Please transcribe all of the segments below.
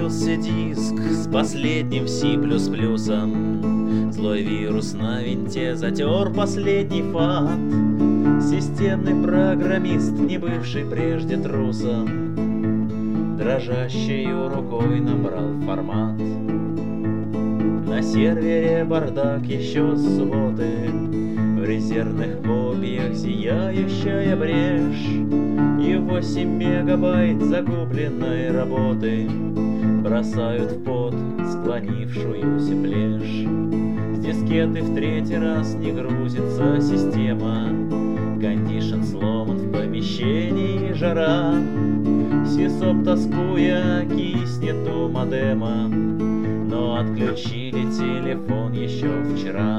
Кончился диск с последним C++. Злой вирус на винте затер последний фат. Системный программист, не бывший прежде трусом, дрожащею рукой набрал формат. На сервере бардак еще с субботы, в резервных копиях зияющая брешь, и 8 мегабайт загубленной работы бросают в пот склонившуюся плешь. С дискеты в третий раз не грузится система, кондишн сломан в помещении, жара. Сисоп, тоскуя, киснет у модема, но отключили телефон еще вчера.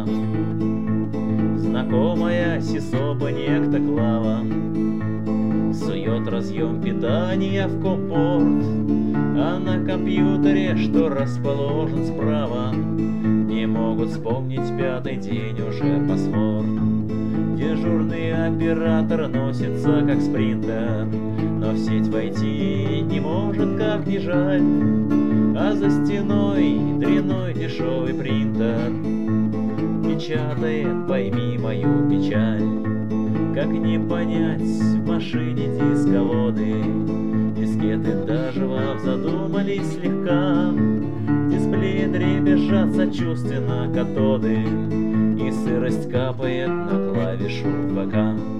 Знакомая сисопа некто Клава сует разъем питания в компорт, а на компьютере, что расположен справа, не могут вспомнить пятый день уже паспорт. Дежурный оператор носится как спринтер, но в сеть войти не может, как ни жаль. А за стеной дрянной дешевый принтер печатает, пойми мою печаль. Как не понять в машине дисководы, дискеты доживав задумались слегка. В дисплее дребезжат сочувственно катоды, и сырость капает на клавишу ВК.